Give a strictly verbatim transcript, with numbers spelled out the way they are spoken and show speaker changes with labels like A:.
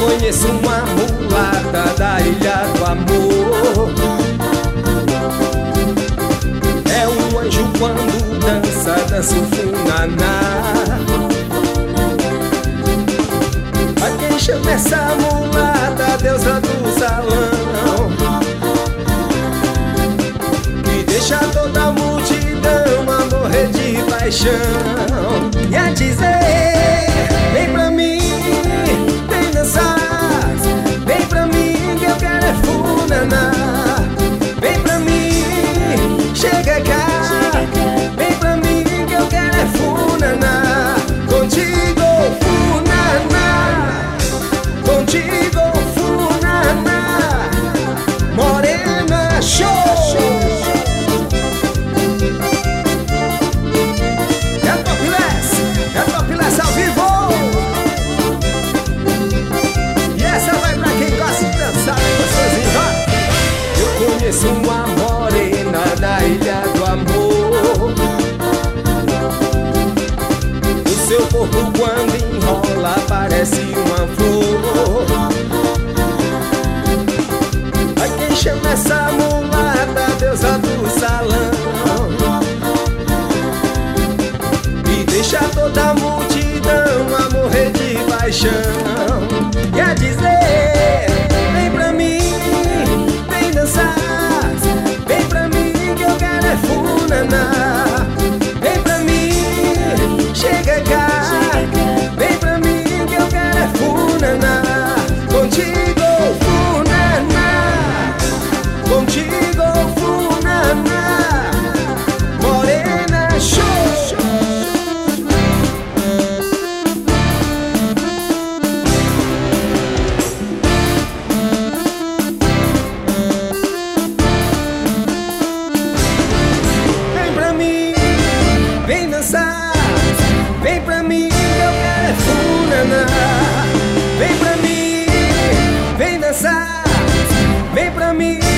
A: conheço uma mulata da Ilha do Amor. É um anjo quando dança, dança o funaná. A quem chama essa mulata, deusa do salão, que deixa toda a multidão a morrer de paixão e a dizer: vem pra mim, vem dançar, vem pra mim que eu quero é funaná. Vem pra mim, chega cá, vem pra mim que eu quero é funaná. Contigo, funaná, contigo, funaná. Morena, show! É Topless, é Topless ao vivo. E essa vai pra quem gosta de dançar, gostosinho, vai. Eu conheço uma morena da Ilha do Amor. O seu corpo quando enrola parece uma flor. A quem chama essa mulata, deusa do salão, e deixa toda a multidão a morrer de paixão e a dizer: vem pra mim, vem dançar, vem pra mim que eu quero é funaná. Vem pra mim, chega cá, vem pra mim que eu quero é funaná. Contigo, funaná, contigo, funaná. Morena, show! Vem pra mim, vem dançar, vem pra mim que eu quero é funaná. Vem pra mim, vem dançar, vem pra mim